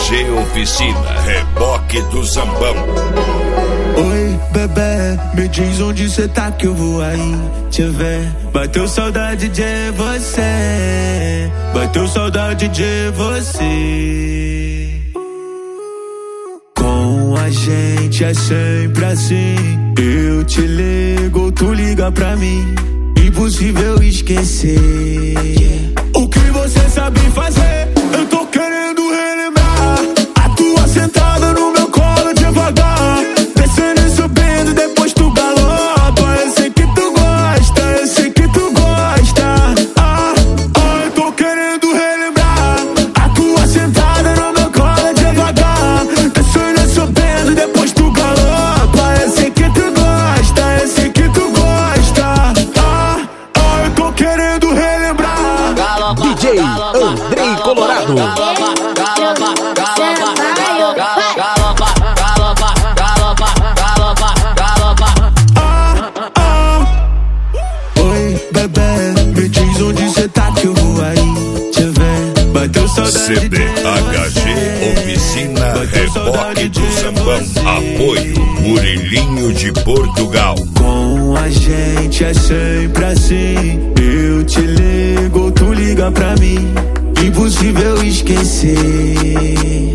HG Oficina, reboque do Zambão. Oi, bebê, me diz onde cê tá que eu vou aí te ver. Bateu saudade de você, bateu saudade de você. Com a gente é sempre assim, eu te ligo, tu liga pra mim. Impossível esquecer o que você sabe fazer. Eu tô querendo relembrar a tua sentada no meu colo devagar, descendo e subindo, depois tu galopa. Eu sei que tu gosta, eu sei que tu gosta. Eu tô querendo relembrar a tua sentada no meu colo devagar, descendo e subindo, depois tu galopa. Eu sei que tu gosta, eu sei que tu gosta. Eu tô querendo relembrar. DJ Andrei Colorado. Oi, bebê, me diz onde cê tá que eu vou aí te ver. Bateu saudade CBHG Oficina, reboque do Zambão. Apoio Murilinho de Portugal. Com a gente é sempre assim, eu te ligo, tu liga pra mim. Impossível esquecer